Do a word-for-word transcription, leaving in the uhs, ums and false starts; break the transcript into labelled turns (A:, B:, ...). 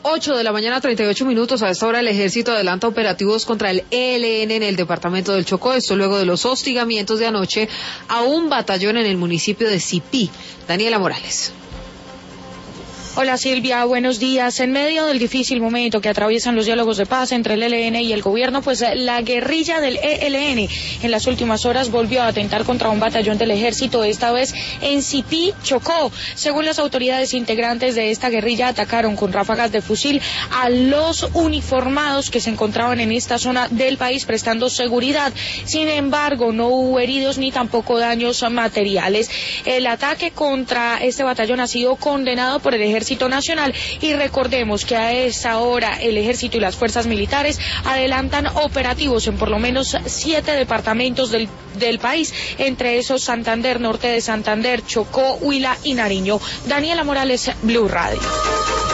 A: ocho de la mañana, treinta y ocho minutos. A esta hora el ejército adelanta operativos contra el E L N en el departamento del Chocó. Esto luego de los hostigamientos de anoche a un batallón en el municipio de Sipí. Daniela Morales.
B: Hola Silvia, buenos días. En medio del difícil momento que atraviesan los diálogos de paz entre el E L N y el gobierno, pues la guerrilla del E L N en las últimas horas volvió a atentar contra un batallón del ejército, esta vez en Sipí, Chocó. Según las autoridades, integrantes de esta guerrilla atacaron con ráfagas de fusil a los uniformados que se encontraban en esta zona del país prestando seguridad. Sin embargo, no hubo heridos ni tampoco daños materiales. El ataque contra este batallón ha sido condenado por el ejército Nacional, y recordemos que a esa hora el ejército y las fuerzas militares adelantan operativos en por lo menos siete departamentos del, del país, entre esos Santander, norte de Santander, Chocó, Huila y Nariño. Daniela Morales, Blue Radio.